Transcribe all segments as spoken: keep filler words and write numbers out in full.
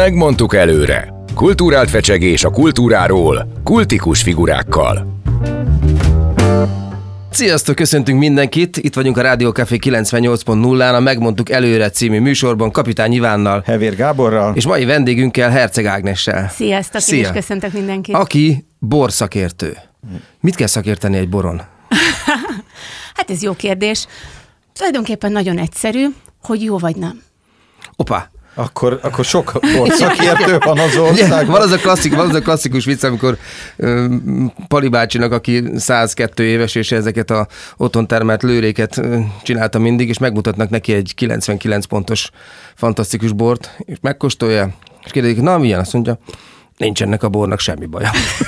Megmondtuk előre. Kulturált fecsegés a kultúráról, kultikus figurákkal. Sziasztok, köszöntünk mindenkit! Itt vagyunk a Rádió Café kilencvennyolc pont nullán, a Megmondtuk előre című műsorban Kapitány Ivánnal, Hevér Gáborral, és mai vendégünkkel Herceg Ágnessel. Sziasztok, Szia. Én is köszöntök mindenkit. Aki borszakértő. Mit kell szakérteni egy boron? Hát ez jó kérdés. Tulajdonképpen nagyon egyszerű, hogy jó vagy nem. Opa! Akkor, akkor sok borszakértő van az országban. Van az a, klasszik, van az a klasszikus vicc, amikor ö, Pali bácsinak, aki százkettő éves, és ezeket a otthon termelt lőréket ö, csinálta mindig, és megmutatnak neki egy kilencvenkilenc pontos fantasztikus bort, és megkóstolja, és kérdezik, na milyen? Azt mondja, nincs ennek a bornak semmi baja.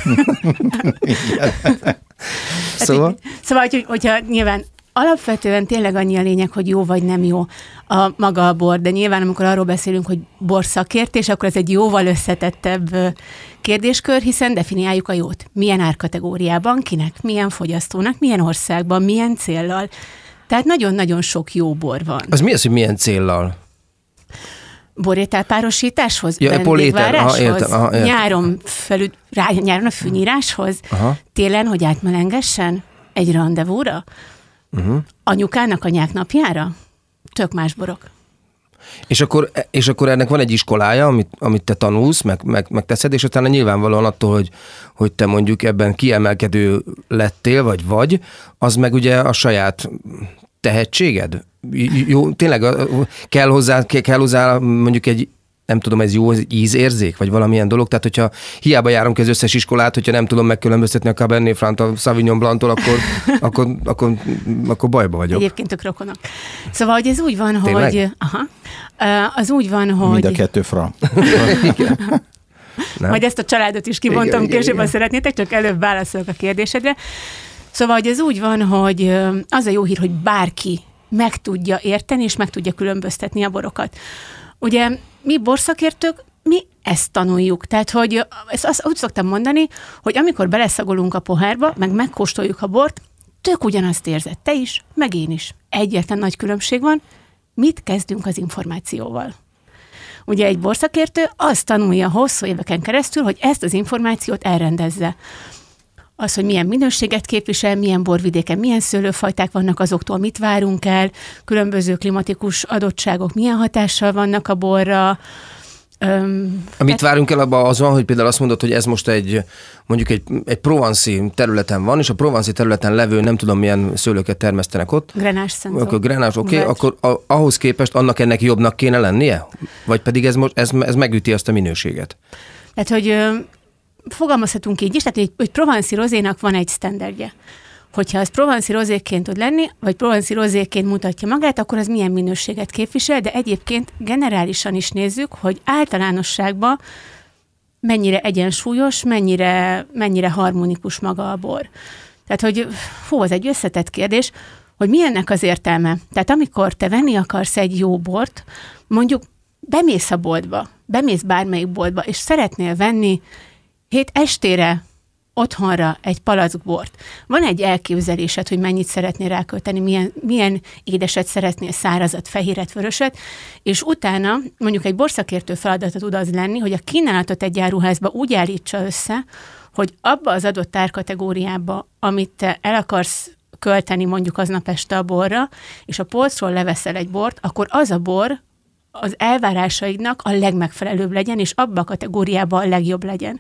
Szóval? Szóval, hogy, hogyha nyilván alapvetően tényleg annyi a lényeg, hogy jó vagy nem jó a maga a bor, de nyilván amikor arról beszélünk, hogy borszakértés, akkor ez egy jóval összetettebb kérdéskör, hiszen definiáljuk a jót. Milyen árkategóriában, kinek, milyen fogyasztónak, milyen országban, milyen céllal. Tehát nagyon-nagyon sok jó bor van. Az mi az, hogy milyen céllal? Borételpárosításhoz, ja, vendégváráshoz, ah, ah, nyáron, felül, rá, nyáron a fűnyíráshoz, aha. Télen, hogy átmelengessen egy randevúra, uh-huh. Anyukának anyák napjára, tök más borok. És akkor, és akkor ennek van egy iskolája, amit, amit te tanulsz, meg, meg, meg teszed, és utána nyilvánvalóan attól, hogy, hogy te mondjuk ebben kiemelkedő lettél, vagy vagy, az meg ugye a saját tehetséged? Jó, tényleg kell hozzá, kell hozzá mondjuk egy, nem tudom, ez jó ízérzék, vagy valamilyen dolog, tehát hogyha hiába járom ki az összes iskolát, hogyha nem tudom megkülönböztetni a Cabernet Franc a Sauvignon Blanc-tól, akkor, akkor, akkor, akkor bajba vagyok. Egyébként tök rokonok. Szóval, hogy ez úgy van, tényleg? hogy... Aha, az úgy van, hogy... Mind a kettő franc. Majd ezt a családot is kibontom, később, ha szeretnétek, csak előbb válaszolok a kérdésedre. Szóval, hogy ez úgy van, hogy az a jó hír, hogy bárki meg tudja érteni, és meg tudja különböztetni a borokat. Ugye mi borszakértők, mi ezt tanuljuk. Tehát, hogy ezt azt úgy szoktam mondani, hogy amikor beleszagolunk a pohárba, meg megkóstoljuk a bort, tök ugyanazt érzed te is, meg én is. Egyetlen nagy különbség van, mit kezdünk az információval. Ugye egy borszakértő azt tanulja hosszú éveken keresztül, hogy ezt az információt elrendezze. Az, hogy milyen minőséget képvisel, milyen borvidéken, milyen szőlőfajták vannak, azoktól mit várunk el, különböző klimatikus adottságok milyen hatással vannak a borra. Öm, Mit tehát... várunk el abban az van, hogy például azt mondod, hogy ez most egy, mondjuk egy, egy provanci területen van, és a provanci területen levő nem tudom milyen szőlőket termesztenek ott. Grenás szenzó. Akkor grenás, oké, okay, akkor a, ahhoz képest annak ennek jobbnak kéne lennie? Vagy pedig ez, most, ez, ez megüti azt a minőséget? Tehát, hogy... fogalmazhatunk így is, tehát egy, egy provanci rozénak van egy sztenderdje. Hogyha az provanci rozéként tud lenni, vagy provanci rozéként mutatja magát, akkor az milyen minőséget képvisel, de egyébként generálisan is nézzük, hogy általánosságban mennyire egyensúlyos, mennyire, mennyire harmonikus maga a bor. Tehát, hogy fú, az egy összetett kérdés, hogy mi ennek az értelme. Tehát amikor te venni akarsz egy jó bort, mondjuk bemész a boltba, bemész bármelyik boltba, és szeretnél venni hét estére otthonra egy palack bort. Van egy elképzelésed, hogy mennyit szeretnél rákölteni, milyen, milyen édeset szeretnél, szárazat, fehéret, vöröset, és utána mondjuk egy borszakértő feladata tud az lenni, hogy a kínálatot egy áruházba úgy állítsa össze, hogy abba az adott árkategóriába, amit te el akarsz költeni mondjuk aznap este a borra, és a polcról leveszel egy bort, akkor az a bor az elvárásaidnak a legmegfelelőbb legyen, és abba a kategóriában a legjobb legyen.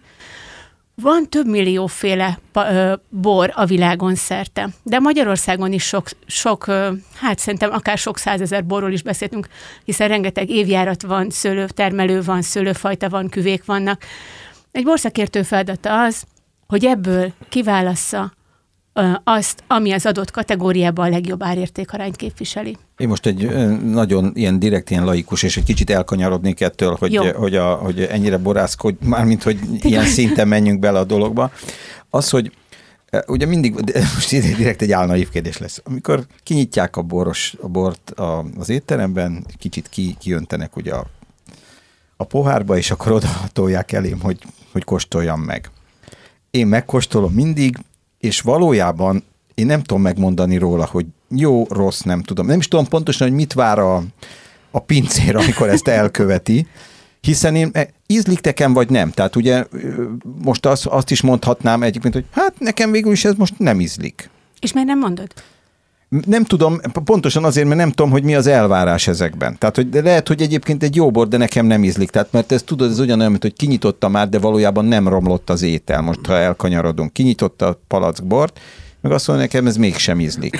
Van több millióféle bor a világon szerte, de Magyarországon is sok, sok, hát szerintem akár sok százezer borról is beszéltünk, hiszen rengeteg évjárat van, szőlőtermelő van, szőlőfajta van, küvék vannak. Egy borszakértő feladata az, hogy ebből kiválassza azt, ami az adott kategóriában a legjobb árértékarányt képviseli. Én most egy nagyon ilyen direkt, ilyen laikus, és egy kicsit elkanyarodnék ettől, hogy, hogy, a, hogy ennyire borászkodj, mármint, hogy ilyen szinten menjünk bele a dologba. Az, hogy ugye mindig, most direkt egy álnaív kérdés lesz. Amikor kinyitják a, boros, a bort a, az étteremben, kicsit ki, kijöntenek ugye a, a pohárba, és akkor oda tolják elém, hogy, hogy kóstoljam meg. Én megkóstolom mindig, és valójában én nem tudom megmondani róla, hogy jó, rossz, nem tudom. Nem is tudom pontosan, hogy mit vár a, a pincér, amikor ezt elköveti, hiszen én ízlik nekem, vagy nem? Tehát ugye most azt, azt is mondhatnám egyébként, hogy hát nekem végül is ez most nem ízlik. És miért nem mondod? Nem tudom, pontosan azért, mert nem tudom, hogy mi az elvárás ezekben. Tehát, hogy lehet, hogy egyébként egy jó bor, de nekem nem ízlik. Tehát, mert ez tudod, ez ugyanolyan, mint hogy kinyitotta már, de valójában nem romlott az étel. Most, ha elkanyarodunk, kinyitotta a palackbort, meg azt mondja, nekem ez mégsem ízlik.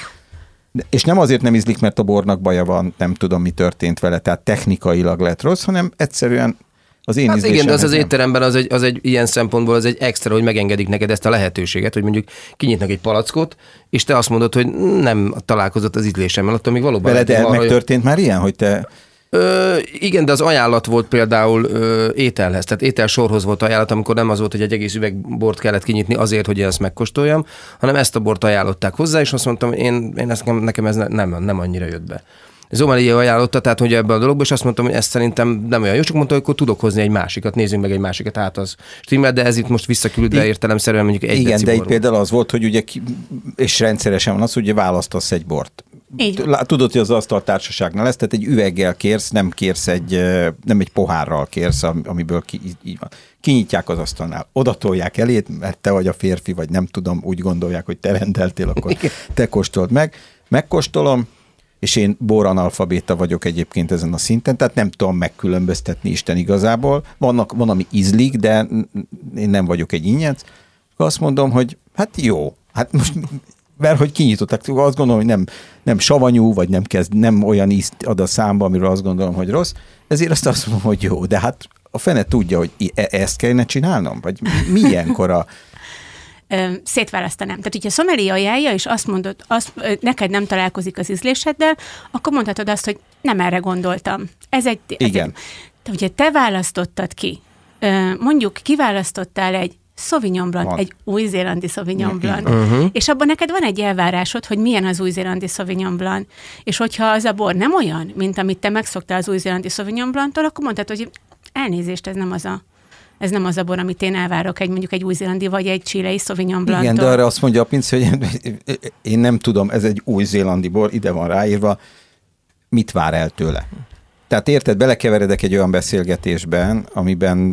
De, és nem azért nem ízlik, mert a bornak baja van, nem tudom, mi történt vele, tehát technikailag lett rossz, hanem egyszerűen az én hát ízlésem. Igen, de az az nem. étteremben az egy, az egy ilyen szempontból az egy extra, hogy megengedik neked ezt a lehetőséget, hogy mondjuk kinyitnak egy palackot, és te azt mondod, hogy nem találkozott az ízlésemmel, attól még valóban... Veled el megtörtént már ilyen, hogy te... Ö, igen, de az ajánlat volt például ö, ételhez, tehát ételsorhoz volt ajánlat, amikor nem az volt, hogy egy egész üveg bort kellett kinyitni azért, hogy én ezt megkóstoljam, hanem ezt a bort ajánlották hozzá, és azt mondtam, én, én ezt, nekem ez nem, nem annyira jött be. Zomalia ajánlotta, tehát hogy ebben a dologban, és azt mondtam, hogy ezt szerintem nem olyan jó, csak mondta, hogy akkor tudok hozni egy másikat, nézzünk meg egy másikat, hát az stimmel, de ez itt most visszaküldve értelemszerűen mondjuk egy igen, de itt például az volt, hogy ugye, és rendszeresen van az, hogy választasz egy bort. Így. Tudod, hogy az asztaltársaságnál lesz, tehát egy üveggel kérsz, nem kérsz egy, nem egy pohárral kérsz, amiből ki, így van. Kinyitják az asztalnál, odatolják elét, mert te vagy a férfi, vagy nem tudom, úgy gondolják, hogy te rendeltél, akkor te kóstold meg. Megkóstolom, és én boranalfabéta vagyok egyébként ezen a szinten, tehát nem tudom megkülönböztetni Isten igazából. Vannak, van, ami ízlik, de én nem vagyok egy inyenc. Azt mondom, hogy hát jó, hát most... mert hogy kinyitották, azt gondolom, hogy nem, nem savanyú, vagy nem kezd, nem olyan ízt ad a számba, amiről azt gondolom, hogy rossz, ezért azt azt mondom, hogy jó, de hát a fene tudja, hogy e- ezt kellene csinálnom? Vagy milyenkor a... Szétválasztanám. Tehát, hogyha sommelier ajánlja, és azt mondod, azt, neked nem találkozik az ízléseddel, akkor mondhatod azt, hogy nem erre gondoltam. Ez egy... Ez igen. Egy, te, ugye te választottad ki, mondjuk kiválasztottál egy Sauvignon Blanc, van. Egy új-zélandi Sauvignon Blanc. Uh-huh. És abban neked van egy elvárásod, hogy milyen az új-zélandi Sauvignon Blanc. És hogyha az a bor nem olyan, mint amit te megszoktál az új-zélandi Sauvignon Blanc-tól, akkor mondtad, hogy elnézést, ez nem az a ez nem az a bor, amit én elvárok egy mondjuk egy új-zélandi vagy egy chilei Sauvignon Blanc-tól. Igen, de arra azt mondja a pince, hogy én nem tudom, ez egy új-zélandi bor, ide van ráírva, mit vár el tőle. Tehát érted, belekeveredek egy olyan beszélgetésben, amiben...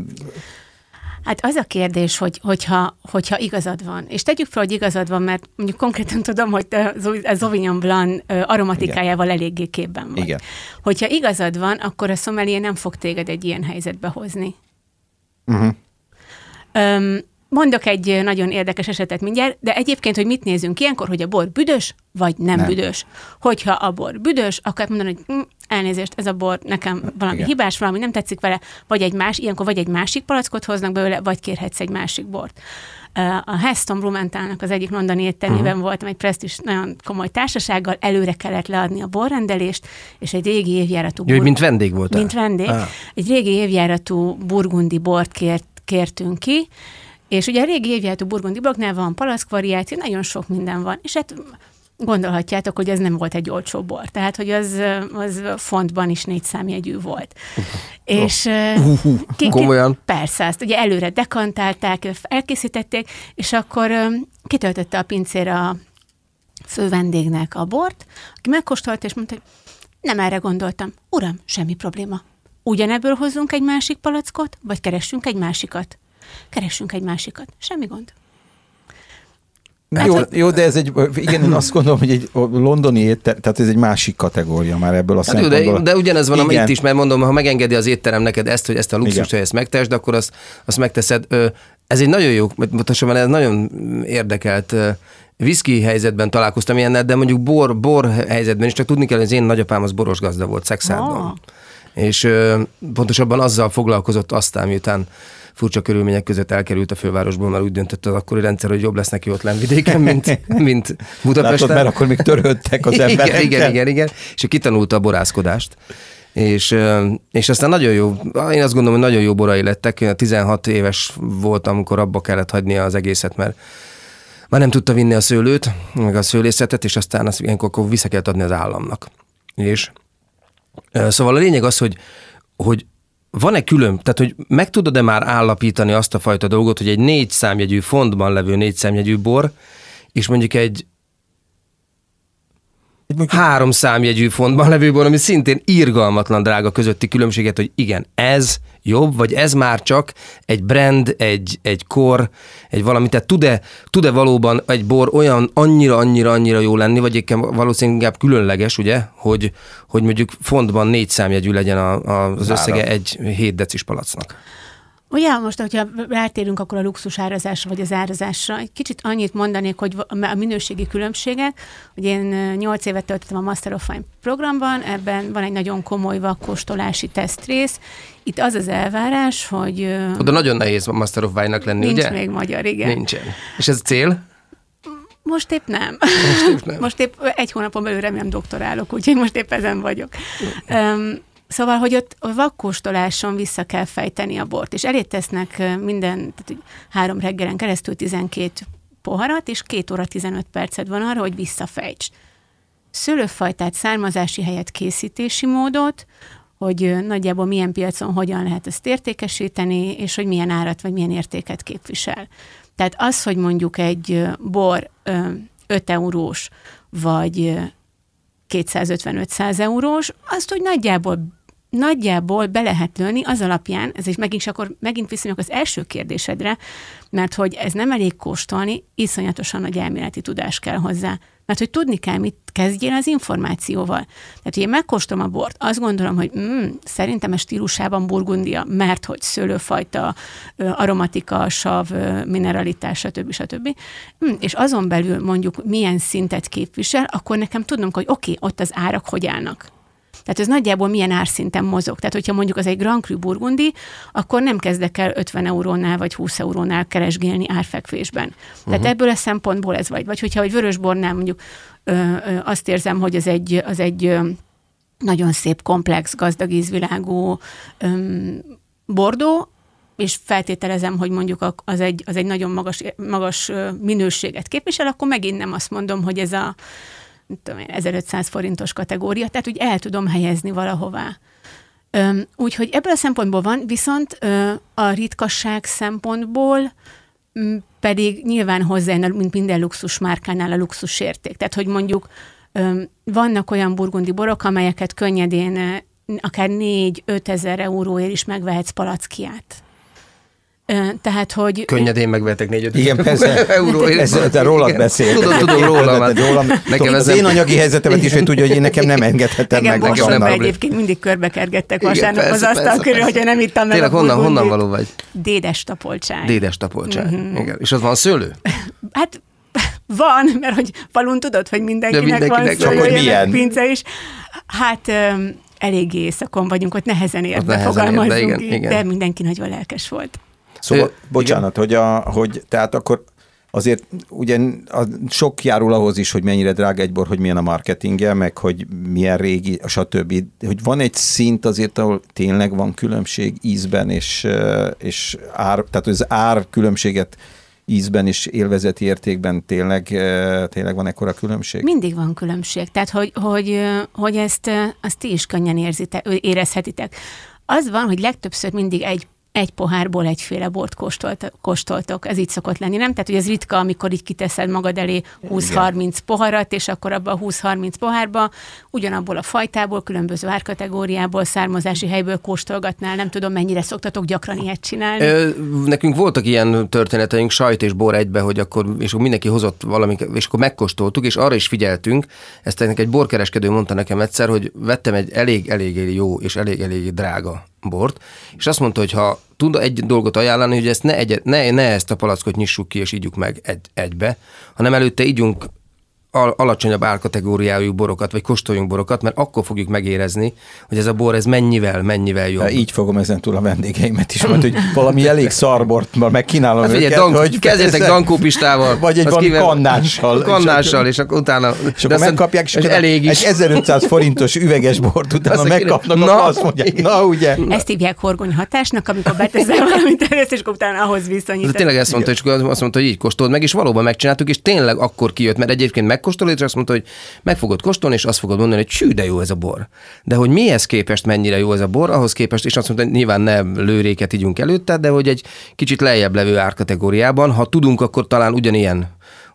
Hát az a kérdés, hogy, hogyha, hogyha igazad van, és tegyük fel, hogy igazad van, mert mondjuk konkrétan tudom, hogy a Sauvignon Blanc aromatikájával igen. eléggé képben vagy. Igen. Hogyha igazad van, akkor a sommelier nem fog téged egy ilyen helyzetbe hozni. Uh-huh. Um, mondok egy nagyon érdekes esetet mindjárt, de egyébként, hogy mit nézünk ilyenkor, hogy a bor büdös, vagy nem, nem. büdös. Hogyha a bor büdös, akkor mondani, hogy hm, elnézést, ez a bor nekem valami igen. hibás, valami nem tetszik vele, vagy egy más, ilyenkor vagy egy másik palackot hoznak belőle, vagy kérhetsz egy másik bort. A Heston Blumenthalnak az egyik londoni éttermében uh-huh. voltam egy presztízs nagyon komoly társasággal, előre kellett leadni a borrendelést, és egy régi évjáratú... Jó, burg... mint vendég voltál? Mint vendég. Ah. Egy régi évjáratú burgundi bort kért, kértünk ki, és ugye a régi évjáratú burgundi bornál van palackvariáció, nagyon sok minden van, és hát gondolhatjátok, hogy ez nem volt egy olcsó bor, tehát hogy az, az fontban is négy számjegyű volt. Uh-huh. És uh-huh. ki, komolyan? Persze, azt ugye előre dekantálták, elkészítették, és akkor kitöltötte a pincér a fő vendégnek a bort, aki megkóstolt, és mondta, hogy nem erre gondoltam. Uram, semmi probléma. Ugyanebből hozzunk egy másik palackot, vagy keressünk egy másikat? Keressünk egy másikat. Semmi gond. Hát, jó, hogy... jó, de ez egy, igen, én azt gondolom, hogy egy londoni étterem, tehát ez egy másik kategória már ebből a hát szempontból. Jó, de, de ugyanez van itt is, mert mondom, ha megengedi az étterem neked ezt, hogy ezt a luxust, hogy ezt megtesd, akkor azt, azt megteszed. Ez egy nagyon jó, pontosan ez nagyon érdekelt whisky helyzetben találkoztam ilyennel, de mondjuk bor, bor helyzetben is, csak tudni kell, hogy az én nagyapám az boros gazda volt Szexárdon. Oh. És pontosabban azzal foglalkozott aztán, miután furcsa körülmények között elkerült a fővárosból, mert úgy döntött az akkori rendszer, hogy jobb lesz neki ott lenvidéken, mint, mint Budapesten. Látod, mert akkor még törődtek az emberek. Igen, igen, igen, igen. És ő kitanulta a borászkodást. És, és aztán nagyon jó, én azt gondolom, hogy nagyon jó borai lettek. Én tizenhat éves voltam, amikor abba kellett hagynia az egészet, mert már nem tudta vinni a szőlőt, meg a szőlészetet, és aztán azt ilyenkor akkor vissza kellett adni az államnak. És szóval a lényeg az, hogy, hogy van-e külön, tehát hogy meg tudod-e már állapítani azt a fajta dolgot, hogy egy négy számjegyű fontban levő négy számjegyű bor, és mondjuk egy három számjegyű fontban levő bor, ami szintén irgalmatlan drága közötti különbséget, hogy igen, ez jobb, vagy ez már csak egy brand, egy, egy kor, egy valami, tehát tud-e, tud-e valóban egy bor olyan annyira, annyira, annyira jó lenni, vagy egyébként valószínűleg inkább különleges, ugye, hogy, hogy mondjuk fontban négy számjegyű legyen a, a, az összege egy hét decis palacnak. Ugye, most, hogyha rátérünk akkor a luxus árazásra, vagy az árazásra, egy kicsit annyit mondanék, hogy a minőségi különbségek, hogy én nyolc évet töltöttem a Master of Wine programban, ebben van egy nagyon komoly vakkóstolási tesztrész. Itt az az elvárás, hogy... Oda nagyon nehéz a Master of Wine-nak lenni, nincs ugye? Nincs még magyar, igen. Nincsen. És ez cél? Most épp nem. Most épp nem. Most épp egy hónapon belül remélem doktorálok, úgyhogy most épp ezen vagyok. Um, Szóval, hogy ott a vakkóstoláson vissza kell fejteni a bort, és elé tesznek minden, tehát három reggelen keresztül tizenkét poharat, és két óra tizenöt percet van arra, hogy visszafejtsd. Szőlőfajtát, származási helyet, készítési módot, hogy nagyjából milyen piacon hogyan lehet ezt értékesíteni, és hogy milyen árat vagy milyen értéket képvisel. Tehát az, hogy mondjuk egy bor öt eurós, vagy kétszázötven-ötszáz eurós, azt, hogy nagyjából, nagyjából be lehet lőni az alapján, ez is megint, és akkor megint viszonylag az első kérdésedre, mert hogy ez nem elég kóstolni, iszonyatosan nagy elméleti tudás kell hozzá. Mert hogy tudni kell, mit kezdjél az információval. Tehát, hogy én megkóstolom a bort, azt gondolom, hogy mm, szerintem ez stílusában burgundia, mert hogy szőlőfajta, aromatika, sav, mineralitás, stb. stb. Mm, és azon belül mondjuk milyen szintet képvisel, akkor nekem tudnom, hogy oké, okay, ott az árak hogy állnak. Tehát ez nagyjából milyen árszinten mozog. Tehát, hogyha mondjuk az egy Grand Cru burgundi, akkor nem kezdek el ötven eurónál vagy húsz eurónál keresgélni árfekvésben. Tehát uh-huh. ebből a szempontból ez vagy. Vagy hogyha egy vörösbornál mondjuk ö, ö, azt érzem, hogy az egy, az egy ö, nagyon szép, komplex, gazdag ízvilágú ö, bordó, és feltételezem, hogy mondjuk az egy, az egy nagyon magas, magas minőséget képvisel, akkor megint nem azt mondom, hogy ez a tudom én, ezerötszáz forintos kategória, tehát úgy el tudom helyezni valahová. Úgyhogy ebből a szempontból van, viszont ö, a ritkasság szempontból m, pedig nyilván hozzájön, mint minden luxus márkánál a luxus érték. Tehát, hogy mondjuk ö, vannak olyan burgundi borok, amelyeket könnyedén ö, akár négy-öt ezer euróért is megvehetsz palackját. Tehát, hogy... Könnyedén megvettek négy-öt igen, persze. euróért. Ez, te rólad beszél. Tudom, tudom rólam. rólam. Nekem az én anyagi helyzetemet is, hogy tudja, hogy én nekem nem engedhetem meg. Nekem Borsodban egyébként mindig körbekergettek vasárnap az asztal körül, hogyha nem ittam meg. Tényleg honnan, honnan való vagy? Dédes tapolcsány. Dédes tapolcsány. Mm-hmm. Igen. És az van szőlő? Hát van, mert hogy falun tudod, hogy mindenkinek, mindenkinek van szőlője, pince is. Hát... Um, eléggé éjszakon vagyunk, ott nehezen ért, de fogalmazzunk így, de mindenki nagyon lelkes volt. Szóval, Ö, bocsánat, hogy, a, hogy tehát akkor azért ugye a, sok járul ahhoz is, hogy mennyire drága egy bor, hogy milyen a marketingje, meg hogy milyen régi, stb. Hogy van egy szint azért, ahol tényleg van különbség ízben, és, és ár, tehát az ár különbséget ízben és élvezeti értékben tényleg, tényleg van ekkora különbség? Mindig van különbség. Tehát, hogy, hogy, hogy ezt, ezt ti is könnyen érzitek, érezhetitek. Az van, hogy legtöbbször mindig egy egy pohárból egyféle bort kóstolt, kóstoltok. Ez így szokott lenni, nem? Tehát, hogy ez ritka, amikor így kiteszed magad elé húsz-harminc poharat, és akkor abban a húsz-harminc pohárba ugyanabból a fajtából, különböző árkategóriából, származási helyből kóstolgatnál. Nem tudom, mennyire szoktatok gyakran ilyet csinálni. Ö, nekünk voltak ilyen történeteink, sajt és bor egybe, hogy akkor, és akkor mindenki hozott valamit, és akkor megkóstoltuk, és arra is figyeltünk. Ezt egy borkereskedő mondta nekem egyszer, hogy vettem egy elég-elég jó és elég-elég drága bort, és azt mondta, hogy ha tud egy dolgot ajánlani, hogy ezt ne, egy, ne, ne ezt a palackot nyissuk ki, és ígyjuk meg egy, egybe, hanem előtte ígyunk al- alacsonyabb árkategóriájú borokat, vagy kóstoljunk borokat, mert akkor fogjuk megérezni, hogy ez a bor, ez mennyivel, mennyivel jobb. De így fogom ezentúl a vendégeimet is, mert hogy valami elég szarbort, mert megkínálom hát, őket, dank, hogy kezdjetek dankópistával. Vagy egy valami kivel... kannással. Kannással, és akkor utána... És akkor megkapják, és akkor elég is. Egy ezerötszáz forintos üveges bort utána megkapnak, akkor azt mondják, na ugye. Ezt hívják horgonyhatásnak, amikor beteszel valamit először, és utána ahhoz viszonyítasz. De tényleg ezt mondta, és azt mondta, hogy így kóstold meg, és valóban megcsináltuk, és tényleg akkor kijött, mert egyébként megkóstolod, és azt mondta, hogy meg fogod kóstolni, és azt fogod mondani, hogy csű, de jó ez a bor. De hogy mihez képest mennyire jó ez a bor, ahhoz képest, és azt mondta, hogy nyilván nem lőréket ígyunk előtte, de hogy egy kicsit lejjebb levő árkategóriában, ha tudunk, akkor talán ugyanilyen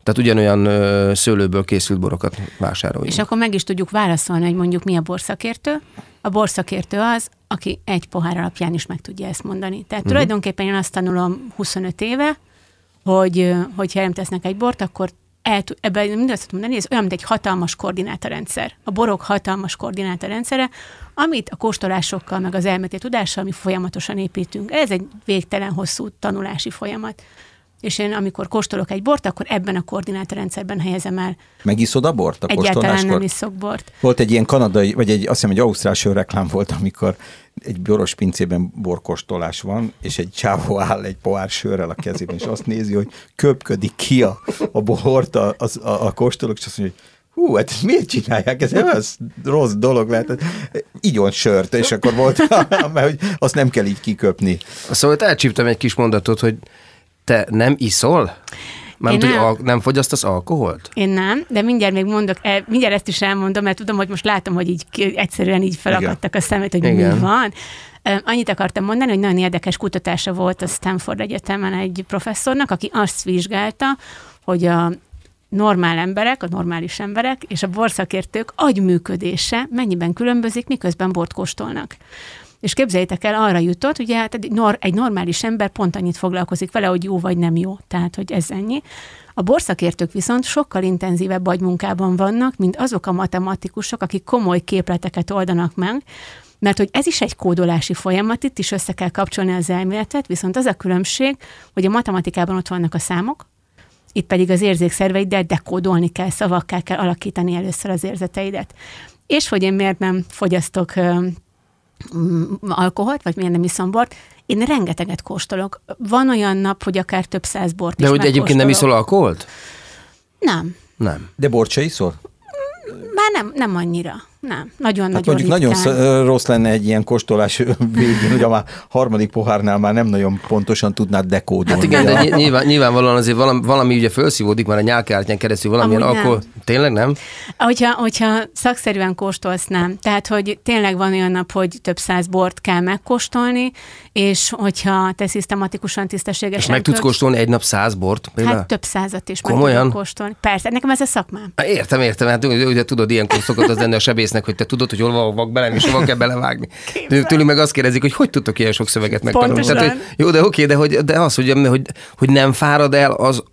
Tehát ugyanolyan ö, szőlőből készült borokat vásároljunk. És akkor meg is tudjuk válaszolni, hogy mondjuk mi a borszakértő. A borszakértő az, aki egy pohár alapján is meg tudja ezt mondani. Tehát uh-huh. tulajdonképpen én azt tanulom huszonöt éve, hogy hogyha nem tesznek egy bort, akkor el, ebben mindig azt tudom mondani, ez olyan, mint egy hatalmas koordinátorrendszer. A borok hatalmas koordinátorrendszere, amit a kóstolásokkal, meg az elméleti tudással mi folyamatosan építünk. Ez egy végtelen hosszú tanulási folyamat. És én, amikor kóstolok egy bort, akkor ebben a koordinátorrendszerben helyezem el. Megiszod a bort a kóstoláskor? Egyáltalán nem iszok bort. Volt egy ilyen kanadai, vagy egy, azt hiszem, egy ausztrál sörreklám volt, amikor egy boros pincében borkóstolás van, és egy csávó áll egy pohár sörrel a kezében, és azt nézi, hogy köpködik ki a, a bort a, a, a, a kóstolók, és azt mondja, hogy hú, hát miért csinálják? Ez, ez rossz dolog lehet. Igyon sört, és akkor volt, mert hogy azt nem kell így kiköpni. Szóval elcsíptem egy kis mondatot, hogy te nem iszol? Mármint, hogy al- nem fogyasztasz alkoholt? Én nem, de mindjárt még mondok, el, mindjárt ezt is elmondom, mert tudom, hogy most látom, hogy így egyszerűen így felakadtak a szemét, hogy Igen. mi van. Annyit akartam mondani, hogy nagyon érdekes kutatása volt a Stanford Egyetemen egy professzornak, aki azt vizsgálta, hogy a normál emberek, a normális emberek és a borszakértők agyműködése mennyiben különbözik, miközben bort kóstolnak. És képzeljétek el, arra jutott, ugye hát egy, nor, egy normális ember pont annyit foglalkozik vele, hogy jó vagy nem jó. Tehát, hogy ez ennyi. A borszakértők viszont sokkal intenzívebb agymunkában vannak, mint azok a matematikusok, akik komoly képleteket oldanak meg, mert hogy ez is egy kódolási folyamat, itt is össze kell kapcsolni az elméletet, viszont az a különbség, hogy a matematikában ott vannak a számok, itt pedig az érzékszerveidet dekódolni kell, szavakká kell alakítani először az érzeteidet. És hogy én miért nem fogyasztok alkoholt, vagy miért nem iszom bort, én rengeteget kóstolok. Van olyan nap, hogy akár több száz bort De is hogy egyébként nem iszol alkoholt? Nem. Nem. De bort se iszol? Már nem, nem annyira. Nem. Nagyon-nagyon hát nagyon Nagyon rossz lenne egy ilyen kóstolás végén, hogy a már harmadik pohárnál már nem nagyon pontosan tudnád dekódolni. Hát igen, de nyilván, nyilvánvalóan azért valami, valami ugye felszívódik már a nyálkártyán keresztül valamilyen alkohol. Tényleg nem? Hogyha, hogyha szakszerűen kóstolsz, nem. Tehát, hogy tényleg van olyan nap, hogy több száz bort kell megkóstolni, és hogyha te szisztematikusan, tisztességesen... És meg tudsz kóstolni egy nap száz bort? Például? Hát több százat is Komolyan? meg tudok kóstolni. Persze, nekem ez a szakmám. Értem, értem, hát ugye tudod, ilyenkor szokott az lenni a sebésznek, hogy te tudod, hogy hol van vak bele, és hova kell belevágni. Tőlük meg azt kérdezik, hogy hogy tudtok ilyen sok szöveget megtanulni. Tehát, hogy, jó, de oké, de, hogy, de az, hogy, hogy, hogy nem fárad el, az,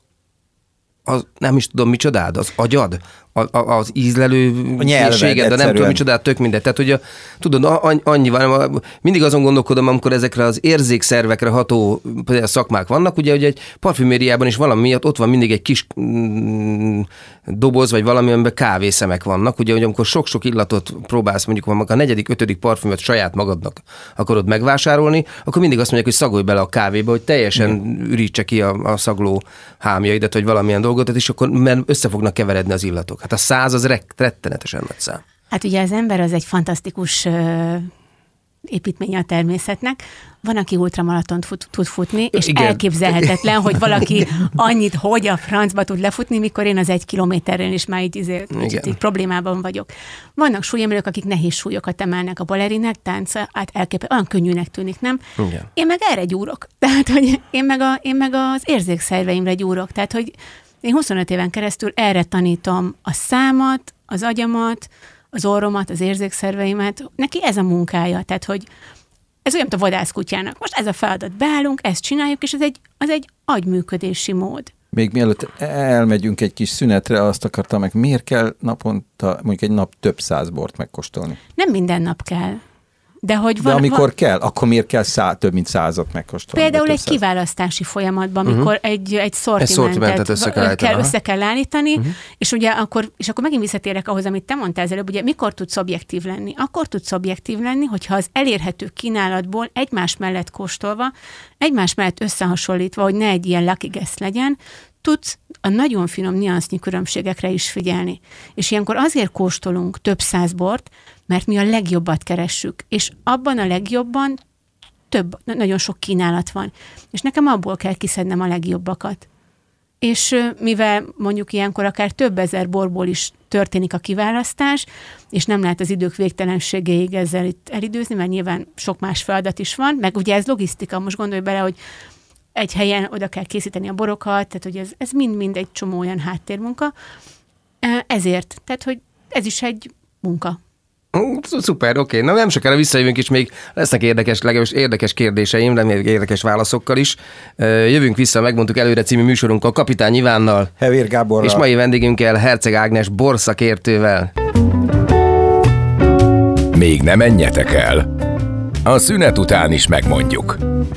az nem is tudom micsodád, az agyad, a, a, az ízlelő készséged, de nem tudom micsodát, tök mindegy. Tehát, hogy a, tudod, annyi van, mindig azon gondolkodom, amikor ezekre az érzékszervekre ható szakmák vannak, ugye, hogy egy parfümériában is valami miatt ott van mindig egy kis mm, doboz, vagy valami, amiben kávészemek vannak, ugye, hogy amikor sok-sok illatot próbálsz, mondjuk a negyedik, ötödik parfümöt saját magadnak akarod megvásárolni, akkor mindig azt mondják, hogy szagolj bele a kávéba, hogy teljesen mm. ürítse ki a, a szagló hámjaidat, vagy valamilyen dolgot, és akkor mert össze fognak keveredni az illatok. Hát a száz az rettenetesen nagy szám. Hát ugye az ember az egy fantasztikus uh, építmény a természetnek. Van, aki ultramaratont fut, tud futni, és Igen. elképzelhetetlen, hogy valaki annyit, hogy a francba tud lefutni, mikor én az egy kilométerrel is már így, így, így problémában vagyok. Vannak súlyemelők, akik nehéz súlyokat emelnek a balerinek, tánca, hát elképesztő, olyan könnyűnek tűnik, nem? Igen. Én meg erre gyúrok. Tehát, hogy én meg, a, én meg az érzékszerveimre gyúrok. Tehát, hogy én huszonöt éven keresztül erre tanítom a számat, az agyamat, az orromat, az érzékszerveimet. Neki ez a munkája, tehát hogy ez olyan, mint a vadászkutyának. Most ez a feladat, beállunk, ezt csináljuk, és ez egy, az egy agyműködési mód. Még mielőtt elmegyünk egy kis szünetre, azt akartam meg, miért kell naponta, mondjuk egy nap több száz bort megkóstolni? Nem minden nap kell. De, hogy De van, amikor van... kell, akkor miért kell szá, több mint százat megkóstolni? Például egy kiválasztási folyamatban, uh-huh. amikor egy, egy szortimentet, egy szortimentet össze kell, kell, össze kell állítani, uh-huh. és ugye akkor, és akkor megint visszatérek ahhoz, amit te mondtál előbb, ugye mikor tudsz objektív lenni? Akkor tudsz objektív lenni, hogyha az elérhető kínálatból egymás mellett kóstolva, egymás mellett összehasonlítva, hogy ne egy ilyen lucky guess legyen, tudsz a nagyon finom nüansznyi különbségekre is figyelni. És ilyenkor azért kóstolunk több száz bort, mert mi a legjobbat keressük, és abban a legjobban több, nagyon sok kínálat van. És nekem abból kell kiszednem a legjobbakat. És mivel mondjuk ilyenkor akár több ezer borból is történik a kiválasztás, és nem lehet az idők végtelenségéig ezzel itt elidőzni, mert nyilván sok más feladat is van, meg ugye ez logisztika, most gondolj bele, hogy egy helyen oda kell készíteni a borokat, tehát hogy ez, ez mind-mind egy csomó olyan háttérmunka. Ezért, tehát hogy ez is egy munka. Szuper, oké. Okay. Na nem sokára visszajövünk, és még lesznek érdekes, legalábbis érdekes kérdéseim, de még érdekes válaszokkal is. Jövünk vissza, megmondtuk előre című műsorunkkal Kapitány Ivánnal, Hevér Gáborral, és mai vendégünkkel Herceg Ágnes borszakértővel. Még ne menjetek el. A szünet után is megmondjuk.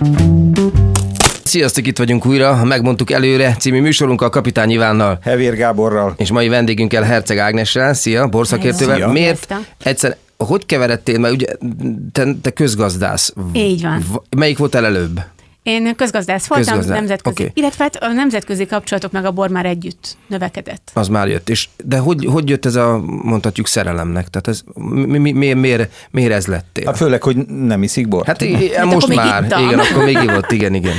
Sziasztok, itt vagyunk újra, megmondtuk előre című műsorunkkal Kapitány Ivánnal, Hevér Gáborral, és mai vendégünkkel Herceg Ágnessel. Szia, borszakértővel. Szia. Miért egyszer, hogy keveredtél, mert ugye te, te közgazdász. Így van. Melyik voltál előbb? Én közgazdász voltam, Közgazdász. nemzetközi. Okay. Illetve a nemzetközi kapcsolatok meg a bor már együtt növekedett. Az már jött. És, de hogy, hogy jött ez a, mondhatjuk, szerelemnek? Tehát ez, mi, mi, mi, miért, miért ez lettél? Hát főleg, hogy nem iszik bort. Hát igen, most már. Igen, akkor még ivott, igen, igen.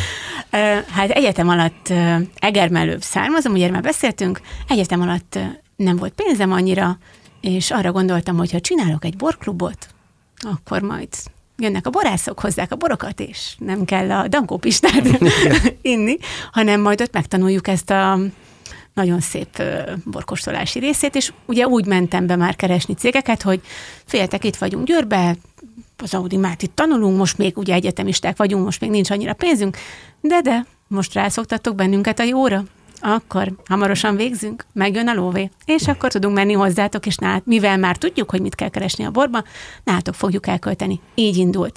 Hát egyetem alatt Egermellől származom, ugye már beszéltünk, egyetem alatt nem volt pénzem annyira, és arra gondoltam, hogy ha csinálok egy borklubot, akkor majd jönnek a borászok, hozzák a borokat, és nem kell a dankópistát inni, hanem majd ott megtanuljuk ezt a nagyon szép borkóstolási részét, és ugye úgy mentem be már keresni cégeket, hogy féltek, itt vagyunk Győrbe, az Audimát itt tanulunk, most még ugye egyetemisták vagyunk, most még nincs annyira pénzünk, de de, most rászoktattok bennünket a jóra, akkor hamarosan végzünk, megjön a lóvé, és akkor tudunk menni hozzátok, és nál, mivel már tudjuk, hogy mit kell keresni a borba, nálatok fogjuk elkölteni. Így indult.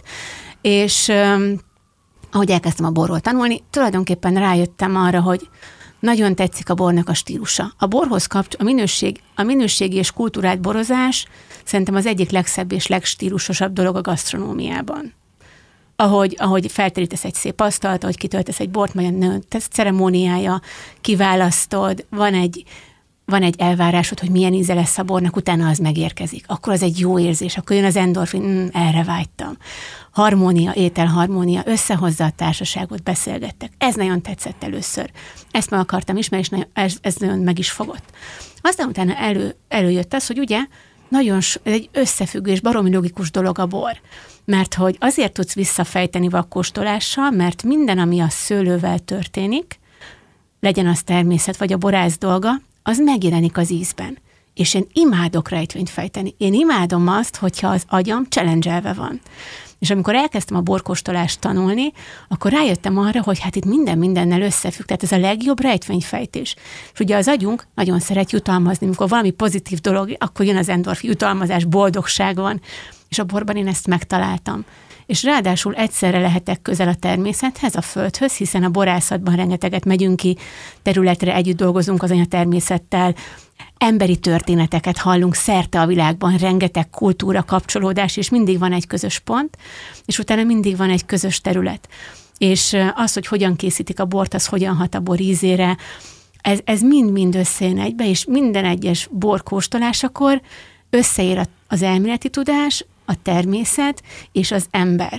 És um, ahogy elkezdtem a borról tanulni, tulajdonképpen rájöttem arra, hogy nagyon tetszik a bornak a stílusa. A borhoz kapcs- a minőség, a minőségi és kultúrált borozás szerintem az egyik legszebb és legstílusosabb dolog a gasztronómiában. Ahogy, ahogy felterítesz egy szép asztalt, ahogy kitöltesz egy bort, majd a ceremóniája, kiválasztod, van egy, van egy elvárásod, hogy milyen íze lesz a bornak, utána az megérkezik. Akkor az egy jó érzés, akkor jön az endorfin, mm, erre vágytam. Harmónia, ételharmónia, összehozza a társaságot, beszélgettek. Ez nagyon tetszett először. Ezt meg akartam ismerni, és nagyon, ez, ez nagyon meg is fogott. Aztán utána elő, előjött az, hogy ugye nagyon, ez egy összefüggés, baromi logikus dolog a bor. Mert hogy azért tudsz visszafejteni vakkóstolással, mert minden, ami a szőlővel történik, legyen az természet, vagy a borász dolga, az megjelenik az ízben. És én imádok rejtvényt fejteni. Én imádom azt, hogyha az agyam challenge-elve van. És amikor elkezdtem a borkóstolást tanulni, akkor rájöttem arra, hogy hát itt minden mindennel összefügg. Tehát ez a legjobb rejtvényfejtés. És ugye az agyunk nagyon szeret jutalmazni. Amikor valami pozitív dolog, akkor jön az endorfin, jutalmazás, boldogság van. És a borban én ezt megtaláltam. És ráadásul egyszerre lehetek közel a természethez, a földhöz, hiszen a borászatban rengeteget megyünk ki területre, együtt dolgozunk az anyatermészettel, emberi történeteket hallunk szerte a világban, rengeteg kultúra, kapcsolódás, és mindig van egy közös pont, és utána mindig van egy közös terület. És az, hogy hogyan készítik a bort, az hogyan hat a bor ízére, ez, ez mind-mind összejön egybe, és minden egyes borkóstolásakor összeér az elméleti tudás, a természet és az ember.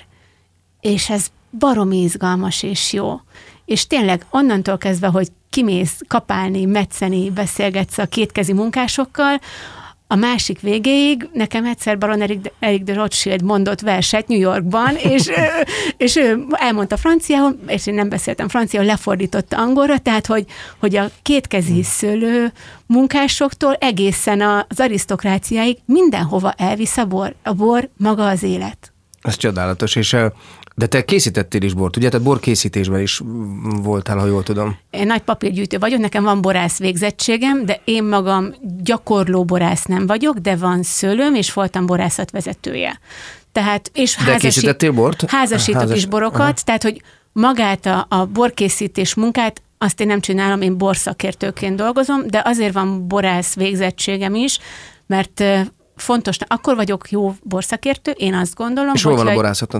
És ez baromi izgalmas és jó. És tényleg onnantól kezdve, hogy kimész kapálni, metszeni, beszélgetsz a kétkezi munkásokkal, a másik végéig nekem egyszer Baron Eric de, Eric de Rothschild mondott verset New Yorkban, és, és ő elmondta franciául, és én nem beszéltem franciául, lefordította angolra, tehát hogy, hogy a kétkezi szőlő munkásoktól egészen az arisztokráciáig mindenhova elvisz a bor. A bor maga az élet. Ez csodálatos, és de te készítettél is bort, ugye? Tehát borkészítésben is voltál, ha jól tudom. Én nagy papírgyűjtő vagyok, nekem van borász végzettségem, de én magam gyakorló borász nem vagyok, de van szőlőm, és voltam borászatvezetője. Tehát, és de házasít, készítettél bort? Házasítok Házas... is borokat, aha. Tehát, hogy magát a, a borkészítés munkát, azt én nem csinálom, én borszakértőként dolgozom, de azért van borász végzettségem is, mert fontos, akkor vagyok jó borszakértő, én azt gondolom. És hol van a borászatod?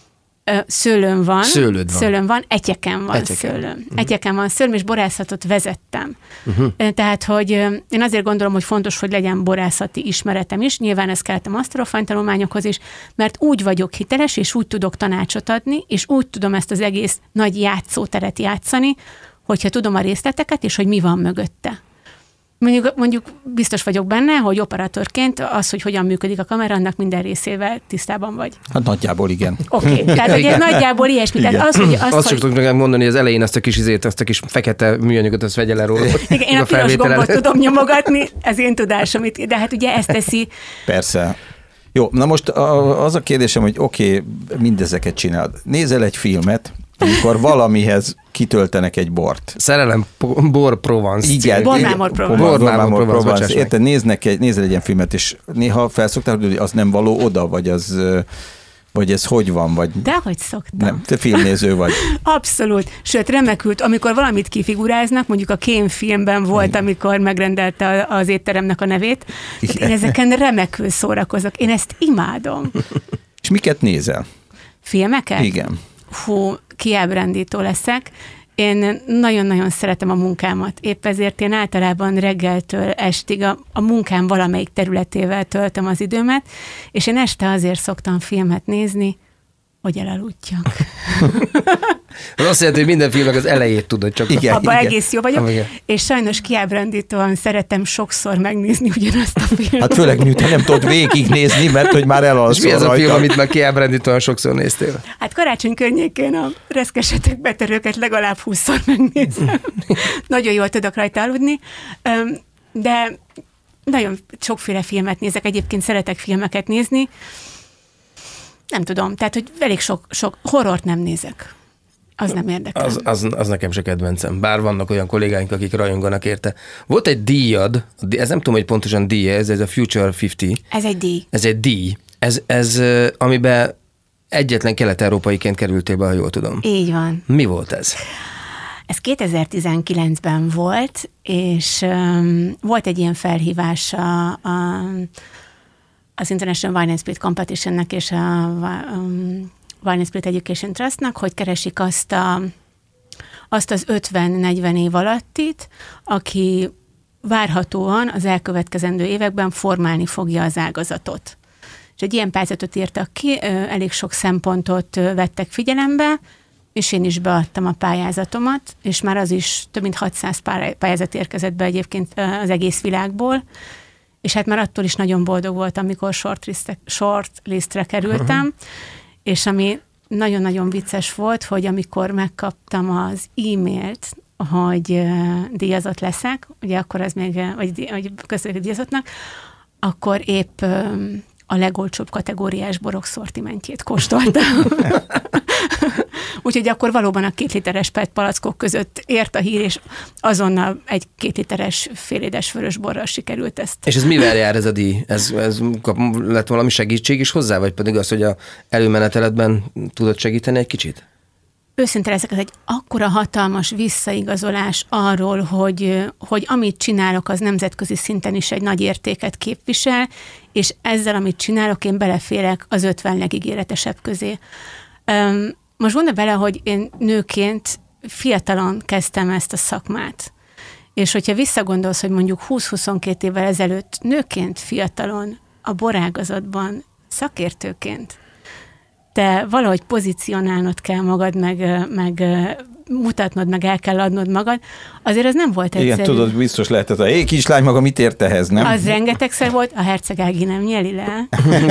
Szőlőm van, Szőlőd van. Szőlőm van, egyeken van egyeken. szőlőm. Uh-huh. Egyeken van szőlőm, és borászatot vezettem. Uh-huh. Tehát, hogy én azért gondolom, hogy fontos, hogy legyen borászati ismeretem is, nyilván ez kellett a Master of Wine tanulmányokhoz is, mert úgy vagyok hiteles, és úgy tudok tanácsot adni, és úgy tudom ezt az egész nagy játszóteret játszani, hogyha tudom a részleteket, és hogy mi van mögötte. Mondjuk, mondjuk biztos vagyok benne, hogy operatőrként az, hogy hogyan működik a kamera, annak minden részével tisztában vagy. Hát nagyjából igen. Oké, okay. Tehát hogy ez nagyjából ilyesmi. Tehát az, hogy azt, azt hogy... szoktuk nekem mondani, hogy az elején azt a kis izét, azt a kis fekete műanyagot, azt vegye le róla. Igen, én a piros gombot tudom nyomogatni, ez én tudásom, de hát ugye ezt teszi. Persze. Jó, na most az a kérdésem, hogy oké, okay, mindezeket csinálod. Nézel egy filmet, amikor valamihez kitöltenek egy bort. Szerelem bor Provence. Igen. Bormámor Provence. Bormámor Provence. Érted, néznek egy, nézel egy ilyen filmet, és néha felszoktál, hogy az nem való oda, vagy az... Vagy ez hogy van? Vagy... Dehogy szoktam. Nem, te filmnéző vagy. Abszolút. Sőt, remekült, amikor valamit kifiguráznak, mondjuk a Kén filmben volt, igen. amikor megrendelte az étteremnek a nevét. Tehát én ezeken remekül szórakozok. Én ezt imádom. És miket nézel? Filmeket? Igen. Hú, kiábrándító leszek. Én nagyon-nagyon szeretem a munkámat. Épp ezért én általában reggeltől estig a, a munkám valamelyik területével töltöm az időmet, és én este azért szoktam filmet nézni, hogy elaludjak. Az azt jelenti, hogy minden filmnek az elejét tudod, csak igen, abban igen. egész jó vagyok, igen. És sajnos kiábrándítóan szeretem sokszor megnézni ugyanazt a filmet. Hát főleg miután nem tudod végignézni, mert hogy már elalszol. És mi ez rajta? a film, amit már kiábrándítóan sokszor néztél? Hát karácsony környékén a reszkesetek betörőket legalább húszszor megnézem. Nagyon jól tudok rajta aludni, de nagyon sokféle filmet nézek, egyébként szeretek filmeket nézni. Nem tudom, tehát, hogy elég sok, sok horrort nem nézek. Az nem érdekel. Az, az, az nekem se kedvencem. Bár vannak olyan kollégáink, akik rajonganak érte. Volt egy díjad, ez nem tudom, hogy pontosan díj ez, ez a Future ötven. Ez egy díj. Ez egy díj. Ez, ez amiben egyetlen kelet-európaiként kerültél be, ha jól tudom. Így van. Mi volt ez? Ez kétezer-tizenkilencben volt, és um, volt egy ilyen felhívás a, a, az International Wine and Spirit Competitionnek és a um, Wine and Spirit Education Trustnak, hogy keresik azt, a, azt az ötven-negyven év alattit, aki várhatóan az elkövetkezendő években formálni fogja az ágazatot. És egy ilyen pályázatot írtak ki, elég sok szempontot vettek figyelembe, és én is beadtam a pályázatomat, és már az is több mint hatszáz pályázat érkezett be egyébként az egész világból, és hát már attól is nagyon boldog voltam, amikor shortlistre, shortlistre kerültem, uh-huh. és ami nagyon-nagyon vicces volt, hogy amikor megkaptam az e-mailt, hogy uh, díjazott leszek, ugye akkor az még, vagy, vagy köszönjük díjazottnak, akkor épp um, a legolcsóbb kategóriás borok szortimentjét kóstoltam. Úgyhogy akkor valóban a két literes pet palackok között ért a hír, és azonnal egy két literes félédes vörösborral sikerült ezt. És ez mivel jár ez a díj? Ez, ez kap, lett valami segítség is hozzá, vagy pedig az, hogy a előmeneteletben tudod segíteni egy kicsit? Őszintén ezek, ez egy akkora hatalmas visszaigazolás arról, hogy, hogy amit csinálok, az nemzetközi szinten is egy nagy értéket képvisel, és ezzel, amit csinálok, én beleférek az ötven legígéretesebb közé. Most gondolj bele, hogy én nőként fiatalon kezdtem ezt a szakmát. És hogyha visszagondolsz, hogy mondjuk húsz-huszonkettő évvel ezelőtt nőként fiatalon a borágazatban szakértőként te valahogy pozícionálnod kell magad, meg, meg mutatnod, meg el kell adnod magad, azért az nem volt egyszerű. Igen, tudod, biztos lehetett, a hé, kislány maga mit ért ehhez, nem? Az rengetegszer volt, a herceg Ági nem nyeli le.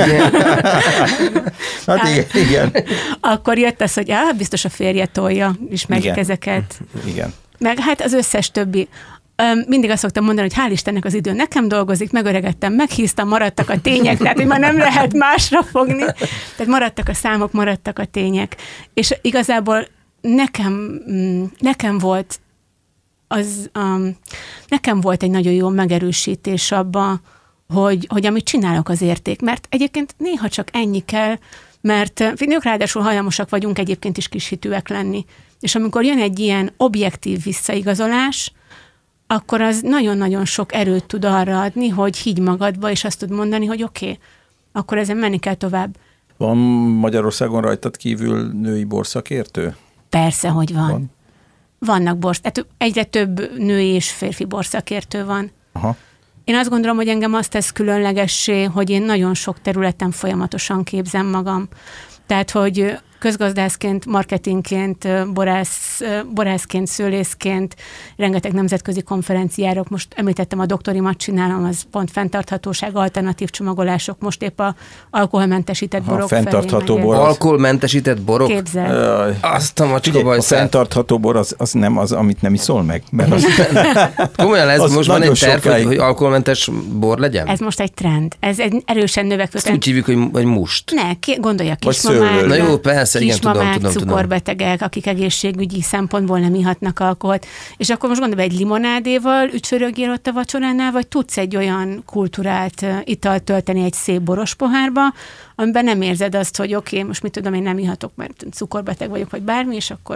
Hát igen, igen. Akkor jött az, hogy á, biztos a férje tolja, ismerjük ezeket. Igen. Meg hát az összes többi. Mindig azt szoktam mondani, hogy hál' Istennek az idő nekem dolgozik, megöregedtem, meghíztam, maradtak a tények, tehát hogy már nem lehet másra fogni. Tehát maradtak a számok, maradtak a tények. És igazából nekem, nekem volt az, um, nekem volt egy nagyon jó megerősítés abban, hogy, hogy amit csinálok az érték. Mert egyébként néha csak ennyi kell, mert nők ráadásul hajlamosak vagyunk egyébként is kishitűek lenni. És amikor jön egy ilyen objektív visszaigazolás, akkor az nagyon-nagyon sok erőt tud arra adni, hogy higgy magadba, és azt tud mondani, hogy oké, okay, akkor ezen menni kell tovább. Van Magyarországon rajtad kívül női borszakértő? Persze, hogy van. van. Vannak borsz, tehát egyre több női és férfi borszakértő van. Aha. Én azt gondolom, hogy engem azt tesz különlegessé, hogy én nagyon sok területen folyamatosan képzem magam. Tehát, hogy közgazdászként, marketingként, borász, borászként, szőlészként, rengeteg nemzetközi konferenciárok, most említettem a doktorimat csinálom, az pont fenntarthatóság, alternatív csomagolások, most épp a alkoholmentesített borok felé. Fenntartható bor. Alkoholmentesített borok? Képzel. Azt a macska baj. A fenntartható bor az, az nem az, amit nem iszol meg. Mert az, komolyan ez most van egy terv, sokáig... hogy alkoholmentes bor legyen? Ez most egy trend. Ez egy erősen növekvő. Ezt úgy hívjuk, hogy, hogy must. Ne, ki, gondolj a kismamák. Na jó, persze, igen, kismamák, tudom, tudom, cukorbetegek, akik egészségügyi szempontból nem ihatnak alkoholt. És akkor most gondolj, egy limonádéval ücsörögjél ott a vacsoránál, vagy tudsz egy olyan kulturált italt tölteni egy szép boros pohárba, amiben nem érzed azt, hogy oké, okay, most mit tudom, én nem ihatok, mert cukorbeteg vagyok, vagy bármi, és akkor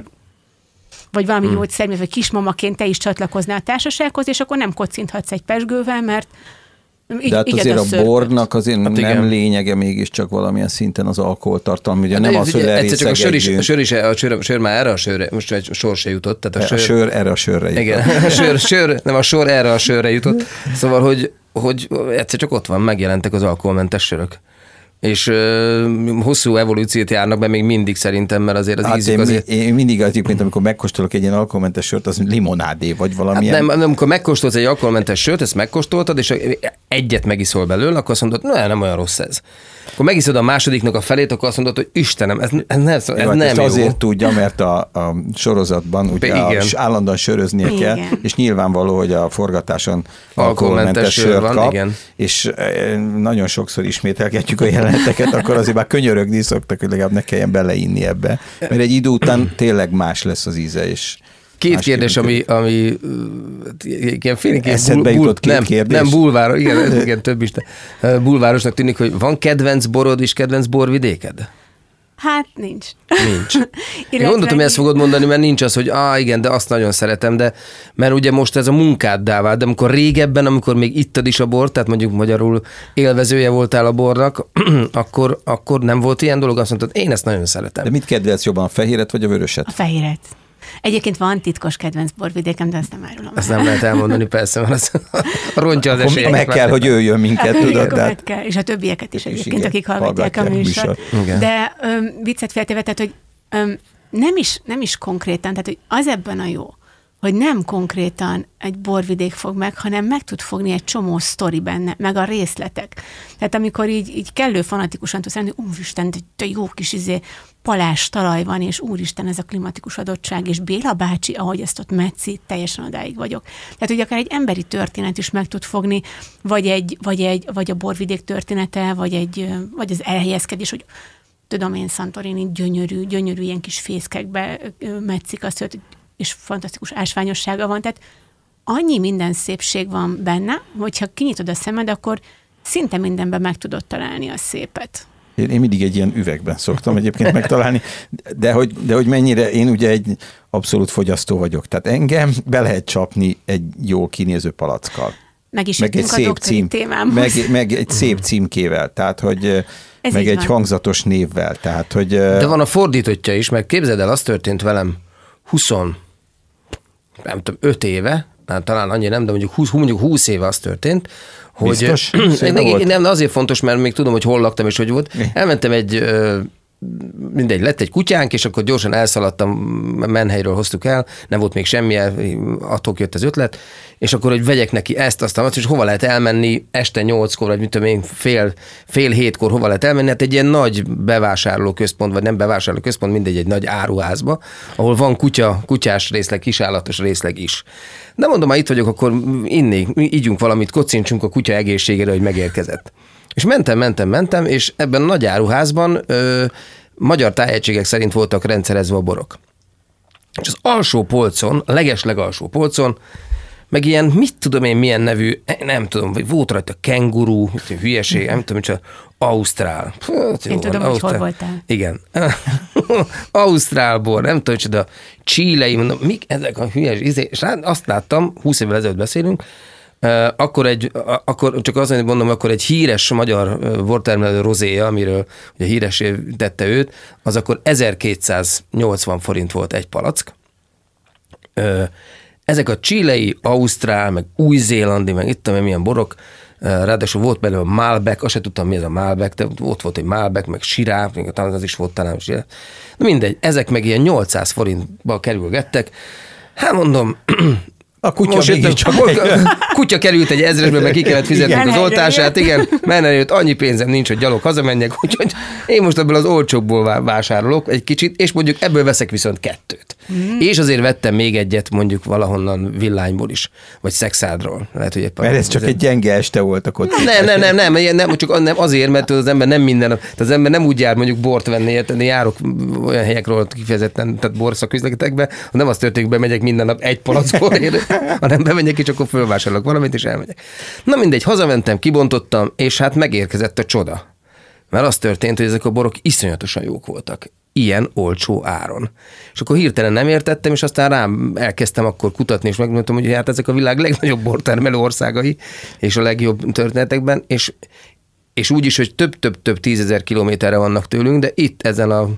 vagy valami hmm. gyógyszer, vagy kismamaként te is csatlakoznál a társasághoz, és akkor nem kocinthatsz egy pesgővel, mert így, de hát azért a, a bornak azért hát nem igen. lényege mégiscsak valamilyen szinten az alkoholtartalom, ugye nem az, hogy egyszer csak a sör is, a sör, is, a sör, a sör már erre a sörre, most egy sor se jutott. Tehát a, a sör, sör erre a sörre jutott. Igen, a sör, sör, nem a sor erre a sörre jutott. Szóval, hogy, hogy egyszer csak ott van, megjelentek az alkoholmentes sörök. És ö, hosszú evolúciót járnak be még mindig szerintem, mert azért az hát ízük én, azért... Én mindig egyébként, amikor megkóstolok egy ilyen alkoholmentes sört, az limonádé, vagy valamilyen... Hát nem, amikor megkóstolsz egy alkoholmentes sört, ezt megkóstoltad, és egyet megiszol belőle, akkor azt mondod, no, nem olyan rossz ez. Akkor megiszod a másodiknak a felét, akkor azt mondod, hogy Istenem, ez, ez, ez, ez jó, nem jó. Azért tudja, mert a, a sorozatban ugye a, állandóan söröznie igen. kell, és nyilvánvaló, hogy a forgatáson alkoholmentes sört van, kap, igen. és nagyon sokszor ismételgetjük a jeleneteket, akkor azért már könyörögni szoktak, hogy legalább ne kelljen beleinni ebbe, mert egy idő után tényleg más lesz az íze, és Két kérdés, ami, ami ilyen félig eszedbe bul, jutott két nem, kérdés. Nem, bulváros, igen, igen, több is. Bulvárosnak tűnik, hogy van kedvenc borod és kedvenc borvidéked? Hát nincs. Nincs. Én gondoltam, hogy ezt fogod mondani, mert nincs az, hogy á, igen, de azt nagyon szeretem, de mert ugye most ez a munkáddá vált, de amikor régebben, amikor még ittad is a bort, tehát mondjuk magyarul élvezője voltál a bornak, akkor, akkor nem volt ilyen dolog, azt mondtad, én ezt nagyon szeretem. De mit kedvelsz jobban, a fehéret vagy a vöröset? A fehéret. Egyébként van titkos kedvenc borvidékem, de azt nem árulom. Ezt nem lehet elmondani, persze, mert az rontja az esélyeket. Meg kell, hogy jöjjön minket, hát, tudod. Meg kell, és a többieket is egyébként, igen, akik hallgatják a műsor. De öm, viccet féltéve, tehát, hogy öm, nem, is, nem is konkrétan, tehát, hogy az ebben a jó, hogy nem konkrétan egy borvidék fog meg, hanem meg tud fogni egy csomó sztori benne, meg a részletek. Tehát amikor így, így kellő fanatikusan tudsz lenni, úristen, de jó kis izé, palás talaj van, és úristen, ez a klimatikus adottság, és Béla bácsi, ahogy ezt ott metszi, teljesen odáig vagyok. Tehát, hogy akár egy emberi történet is meg tud fogni, vagy, egy, vagy, egy, vagy a borvidék története, vagy, egy, vagy az elhelyezkedés, hogy tudom én, Santorini gyönyörű, gyönyörű ilyen kis fészkekbe metszik azt, hogy és fantasztikus ásványossága van, tehát annyi minden szépség van benne, hogyha kinyitod a szemed, akkor szinte mindenben meg tudod találni a szépet. Én, én mindig egy ilyen üvegben szoktam egyébként megtalálni, de hogy, de hogy mennyire, én ugye egy abszolút fogyasztó vagyok, tehát engem be lehet csapni egy jó kinéző palackkal. Meg is meg egy szép cím, meg, meg egy szép címkével, tehát hogy ez meg egy van. Hangzatos névvel, tehát hogy... De van a fordítottja is, meg képzeld el, az történt velem húsz, nem tudom, öt éve, hát talán annyi nem, de mondjuk húsz, mondjuk húsz éve az történt, hogy... Biztos? nem, nem, azért fontos, mert még tudom, hogy hol laktam és hogy volt. Elmentem egy, mindegy, lett egy kutyánk, és akkor gyorsan elszaladtam, Menhelyről hoztuk el, nem volt még semmi, attól jött az ötlet, és akkor, hogy vegyek neki ezt, azt, azt, és hova lehet elmenni este nyolckor, vagy mit tudom én, fél, fél hétkor hova lehet elmenni, hát egy ilyen nagy bevásárlóközpont, vagy nem bevásárlóközpont, mindegy, egy nagy áruházba, ahol van kutya, kutyás részleg, kisállatos részleg is. De mondom, ha itt vagyok, akkor inni, ígyunk valamit, kocincsunk a kutya egészségére, hogy megérkezett. És mentem, mentem, mentem, és ebben a nagy áruházban ö, magyar tájegységek szerint voltak rendszerezve a borok. És az alsó polcon, a leges-legalsó polcon, meg ilyen, mit tudom én, milyen nevű, nem tudom, vagy volt rajta kenguru, hülyeség, nem tudom, csak ausztrál. Hát, én tudom, ausztrál. Hogy hol voltál. Igen. Ausztrál bor, nem tudom, hogy a chilei, mondom, mik ezek a hülyes izé, és azt láttam, húsz évvel ezelőtt beszélünk, akkor, egy, akkor csak azt mondom, akkor egy híres magyar bortermelő rozéja, amiről ugye híres tette őt, az akkor ezerkétszáznyolcvan forint volt egy palack. Ezek a chilei, ausztrál, meg új-zélandi, meg itt tudom, milyen borok, Ráadásul volt belőle a Malbec, azt sem tudtam, mi ez a Malbec, de ott volt egy Malbec, meg Syrah, talán az is volt talán Syrah. Na mindegy, ezek meg ilyen nyolcszáz forintba kerülgettek. Hát mondom, a kutya most mégis csak a kutya került egy ezresbe, meg ki kellett fizetni az oltását, igen, mert jött, annyi pénzem nincs, hogy gyalog hazamenjek, úgyhogy én most ebből az olcsókból vásárolok egy kicsit, és mondjuk ebből veszek viszont kettőt. Mm. És azért vettem még egyet mondjuk valahonnan Villányból is, vagy Szexádról. Lehet, hogy mert ez csak egy gyenge este volt a kocsi. Nem, nem, nem, nem, nem, nem, csak nem azért, mert az ember nem minden, az ember nem úgy jár mondjuk bort venni, én járok olyan helyekről kifejezetten, tehát borszaküzletekbe, nem az történik, bemegyek minden nap egy palackért, hanem bemegyek, és akkor fölvásárolok valamit, és elmegyek. Na mindegy, hazamentem, kibontottam, és hát megérkezett a csoda. Mert az történt, hogy ezek a borok iszonyatosan jók voltak. Ilyen olcsó áron. És akkor hirtelen nem értettem, és aztán rám elkezdtem akkor kutatni, és megmondtam, hogy hát ezek a világ legnagyobb bortermelő országai, és a legjobb történetekben, és, és úgy is, hogy több-több-több tízezer kilométerre vannak tőlünk, de itt ezen a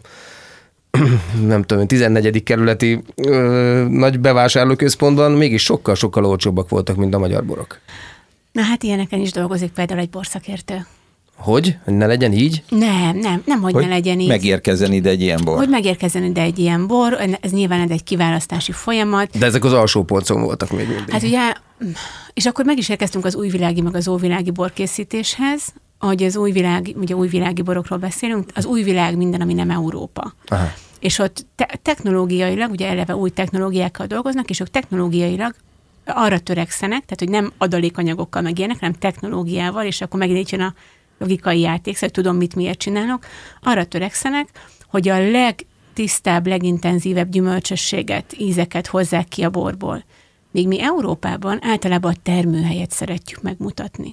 nem tudom, tizennegyedik kerületi ö, nagy bevásárlóközpontban mégis sokkal-sokkal olcsóbbak voltak, mint a magyar borok. Na hát ilyeneken is dolgozik például egy borszakértő. Hogy? Hogy ne legyen így? Nem, nem, nem, hogy, hogy ne legyen így. Megérkezzen ide egy ilyen bor. Hogy megérkezzen ide egy ilyen bor, ez nyilván egy kiválasztási folyamat. De ezek az alsó polcon voltak még mindig. Hát ugye, és akkor meg is érkeztünk az újvilági, meg az óvilági borkészítéshez, hogy az újvilági, ugye újvilági borokról beszélünk, az újvilág minden, ami nem Európa. Aha. És ott te- technológiailag, ugye eleve új technológiákkal dolgoznak, és ők technológiailag arra törekszenek, tehát hogy nem adalékanyagokkal meg ilyenek, hanem technológiával, és akkor megint itt jön a logikai játék, szóval tudom, mit miért csinálok, arra törekszenek, hogy a legtisztább, legintenzívebb gyümölcsösséget, ízeket hozzák ki a borból. Míg mi Európában általában a termőhelyet szeretjük megmutatni.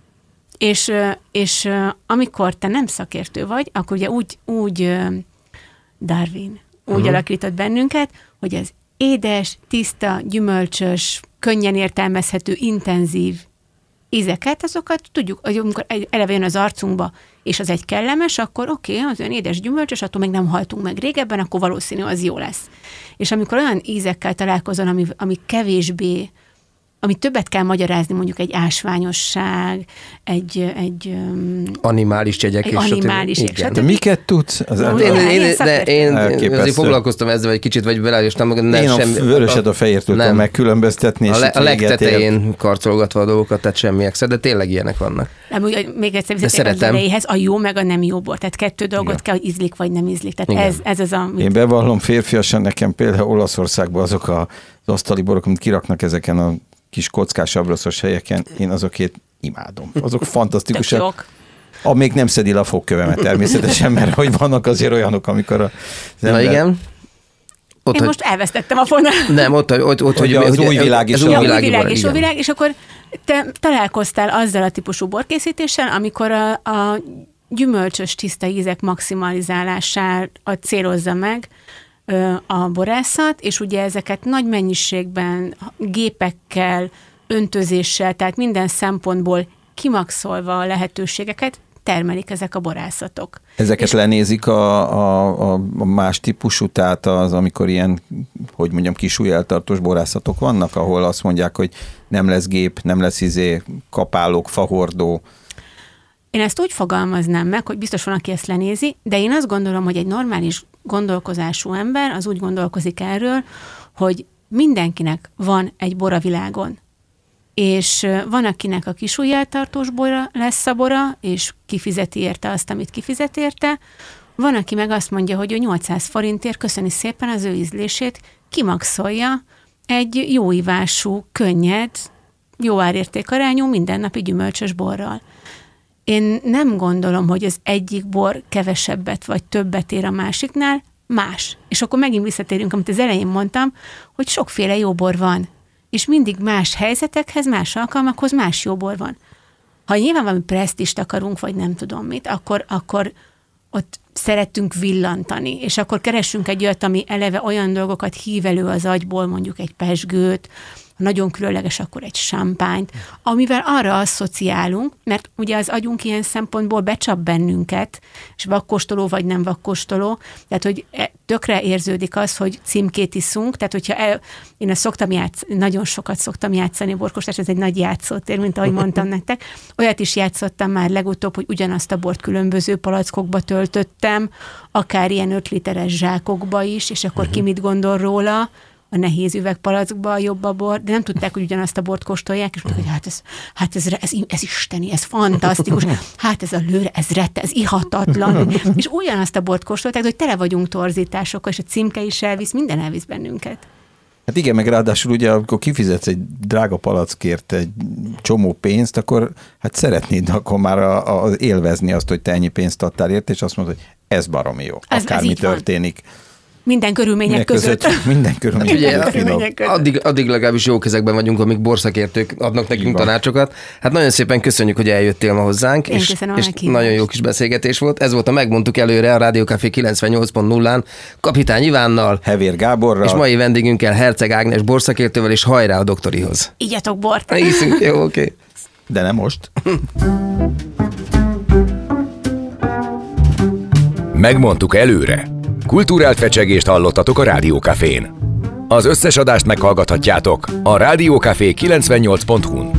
És, és amikor te nem szakértő vagy, akkor ugye úgy, úgy Darwin úgy uh-huh. alakított bennünket, hogy az édes, tiszta, gyümölcsös, könnyen értelmezhető, intenzív ízeket, azokat tudjuk, hogy amikor eleve jön az arcunkba, és az egy kellemes, akkor oké, okay, az olyan édes, gyümölcsös, attól még nem haltunk meg régebben, akkor valószínű az jó lesz. És amikor olyan ízekkel találkozol, ami, ami kevésbé, ami többet kell magyarázni, mondjuk egy ásványosság, egy... egy um, animális jegyek. Egy animális jegyek. De miket tudsz? Az no, én, én, én, de én azért foglalkoztam ezzel egy kicsit, vagy vele, és nem, nem én semmi. Én a vöröset a fehér tudtam megkülönböztetni. A, le, a legtetején karcolgatva a dolgokat, tehát semmi extra, de tényleg ilyenek vannak. Nem, még egyszer visszatérek az elejéhez, a jó meg a nem jó bor. Tehát kettő dolgot ja. kell, hogy ízlik vagy nem ízlik. Tehát ez, ez az, amit... Én bevallom férfiasan, nekem például Olaszországban azok az asztali borok, amit kiraknak ezeken a kis kockás abroszos helyeken, én azokét imádom. Azok fantasztikusak. Amíg nem szedi le a fogkövemet természetesen, mert hogy vannak azért olyanok, amikor a... Na igen. Ott, én hogy... most elvesztettem a fonalat. Nem, ott, ott, ott hogy, hogy az új világ is. Az új világ és óvilág, és akkor te találkoztál azzal a típusú borkészítéssel, amikor a, a gyümölcsös tiszta ízek maximalizálását célozza meg a borászat, és ugye ezeket nagy mennyiségben, gépekkel, öntözéssel, tehát minden szempontból kimaxolva a lehetőségeket termelik ezek a borászatok. Ezeket és lenézik a, a, a más típusú, tehát az, amikor ilyen, hogy mondjam, kisúlyeltartós borászatok vannak, ahol azt mondják, hogy nem lesz gép, nem lesz izé, kapálók, fahordó. Én ezt úgy fogalmaznám meg, hogy biztos van, aki ezt lenézi, de én azt gondolom, hogy egy normális gondolkozású ember az úgy gondolkozik erről, hogy mindenkinek van egy bor a világon. És van, akinek a kisúlyeltartós bora lesz a bora, és kifizeti érte azt, amit kifizet érte. Van, aki meg azt mondja, hogy ő nyolcszáz forintért köszöni szépen az ő ízlését, kimaxolja egy jó ívású, könnyed, jó árértékarányú, mindennapi gyümölcsös borral. Én nem gondolom, hogy az egyik bor kevesebbet vagy többet ér a másiknál, más. És akkor megint visszatérünk, amit az elején mondtam, hogy sokféle jó bor van. És mindig más helyzetekhez, más alkalmakhoz más jó bor van. Ha nyilván valami presztist akarunk, vagy nem tudom mit, akkor, akkor ott szeretünk villantani, és akkor keressünk egy olyat, ami eleve olyan dolgokat hív elő az agyból, mondjuk egy pezsgőt, ha nagyon különleges, akkor egy champányt, amivel arra asszociálunk, mert ugye az agyunk ilyen szempontból becsap bennünket, és vakkostoló vagy nem vakkostoló, tehát hogy tökre érződik az, hogy címkét iszunk, tehát hogyha el, én ezt szoktam játszani, nagyon sokat szoktam játszani, borkostás, ez egy nagy játszótér, mint ahogy mondtam nektek. Olyat is játszottam már legutóbb, hogy ugyanazt a bort különböző palackokba töltöttem, akár ilyen öt literes zsákokba is, és akkor uh-huh. ki mit gondol róla, a nehéz üvegpalackba a jobb a bor, de nem tudták, hogy ugyanazt a bort kóstolják, és mondták, hogy hát ez, hát ez, ez, ez isteni, ez fantasztikus, hát ez a lőre, ez rette, ez ihatatlan, és ugyanazt a bort kóstolták, hogy tele vagyunk torzításokkal, és a címke is elvisz, minden elvisz bennünket. Hát igen, meg ráadásul ugye, amikor kifizetsz egy drága palackért egy csomó pénzt, akkor hát szeretnéd akkor már a, a, élvezni azt, hogy te ennyi pénzt adtál érte, és azt mondod, hogy ez baromi jó, ez, akármi ez történik. Van. Minden körülmények minden között. között. Minden körülmények, Ugye, minden körülmények között. Addig, addig legalábbis jó kezekben vagyunk, amíg borszakértők adnak nekünk tanácsokat. Hát nagyon szépen köszönjük, hogy eljöttél ma hozzánk, Én és, és nagyon jó kis beszélgetés volt. Ez volt a Megmondtuk előre a Rádió Café kilencvennyolc pont nullán Kapitány Ivánnal, Hevér Gáborral, és mai vendégünkkel Herceg Ágnes borszakértővel, és hajrá a doktorihoz. Igyatok bort! Iszünk, jó, oké. Okay. De nem most. Megmondtuk előre. Kulturált fecsegést hallottatok a Rádió Cafén. Az összes adást meghallgathatjátok a rádió café kilencvennyolc pont hu-n.